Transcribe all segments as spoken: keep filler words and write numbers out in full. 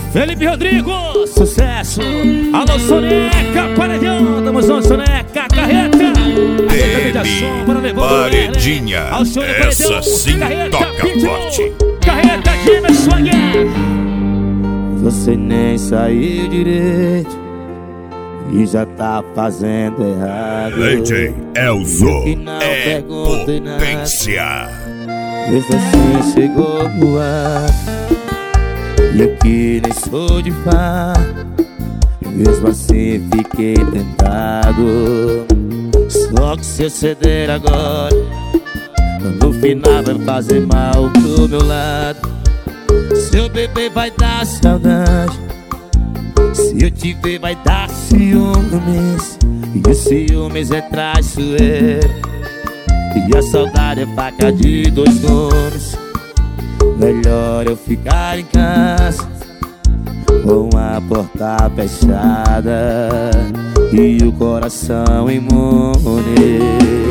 Felipe Rodrigo, sucesso. Alô, Soneca, paredão. Tamo junto, Soneca, carreta. Demi Paredinha, essa sim carreta, toca forte. Carreta de meu sonho. Você nem saiu direito e já tá fazendo errado. D J Elzo é potência. potência. Mesmo assim chegou no ar, e aqui nem sou de fá. Mesmo assim fiquei tentado. Só que se eu ceder agora, no final vai fazer mal pro meu lado. Seu bebê vai dar saudade, se eu te ver vai dar ciúmes. E o ciúmes é traiçoeiro, e a saudade é faca de dois gumes. Melhor eu ficar em casa, com a porta fechada e o coração imune.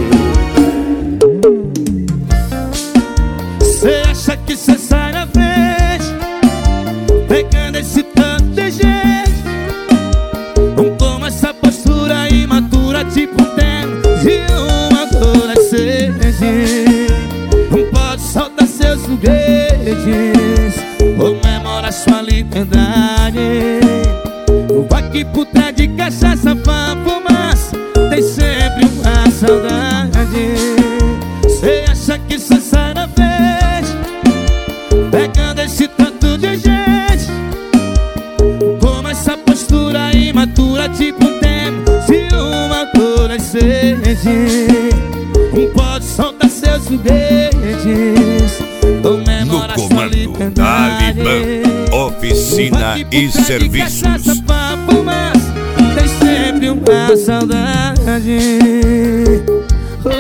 Cê acha que cê sai na frente, pegando esse tanto de gente, com essa postura imatura, tipo tempo de uma adolescente. Não pode soltar seus foguetes, comemora sua liberdade. Vai que por trás de cachaça, pra fumaça, tem sempre uma saudade. Cê acha que cê sai na frente, pegando esse tanto de gente, com essa postura imatura, tipo um tempo de uma adolescente. Não pode soltar seus foguetes, comemora No sua comando liberdade. Talibã, oficina e serviços. Tem sempre uma saudade. Oh,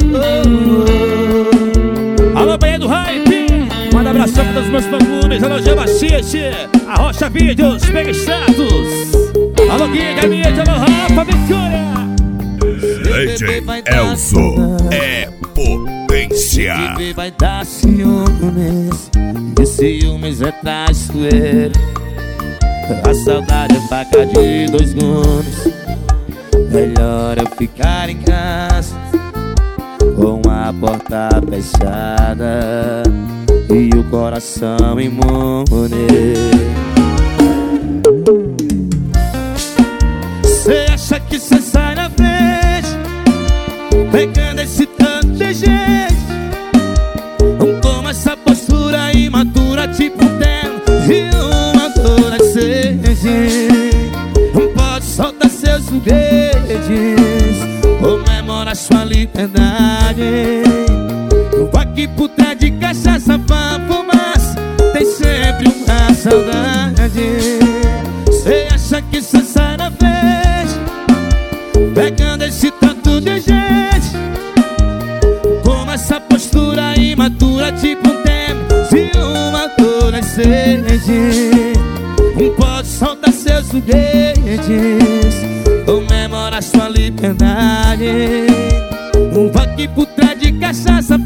oh, oh. Alô, Bahia do Hype. Manda abração para os meus fã-clubes. Alô, Gebaxite, a Rocha Vídeos, Bem Status. Alô, Guiga, Mídia, alô, Rafa, Vitória. D J Elzo é potência. O bebê vai dar ciúmes, e ciúmes é traiçoeiro. A saudade é faca de dois gumes. Melhor eu ficar em casa, com a porta fechada e o coração imune. Cê acha que cê sai na frente, pegando esse tanto de gente, com essa postura imatura, tipo tempo de uma adolescente. Não pode soltar seus foguetes, comemora sua liberdade. Vai que por trás de cachaça, pra fumaça, tem sempre uma saudade. Cê acha que cê sai na frente, pegando esse tanto de gente, com essa postura imatura, tipo um tempo de uma adolescente. Não pode soltar seus foguetes, comemora sua liberdade. Vai que por trás de cachaça,